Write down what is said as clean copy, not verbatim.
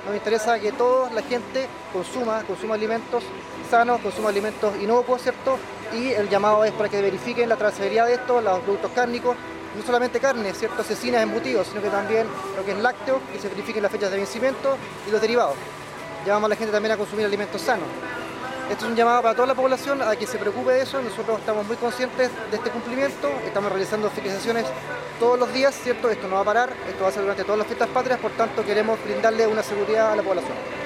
nos interesa que toda la gente consuma alimentos sanos, consuma alimentos inocuos, ¿cierto? Y el llamado es para que verifiquen la trazabilidad de estos, los productos cárnicos, no solamente carne, ¿cierto? Cecinas, embutidos, sino que también lo que es lácteo, que se verifiquen las fechas de vencimiento y los derivados. Llamamos a la gente también a consumir alimentos sanos. Esto es un llamado para toda la población a que se preocupe de eso. Nosotros estamos muy conscientes de este cumplimiento, estamos realizando fiscalizaciones todos los días, ¿cierto? Esto no va a parar, esto va a ser durante todas las fiestas patrias, por tanto queremos brindarle una seguridad a la población.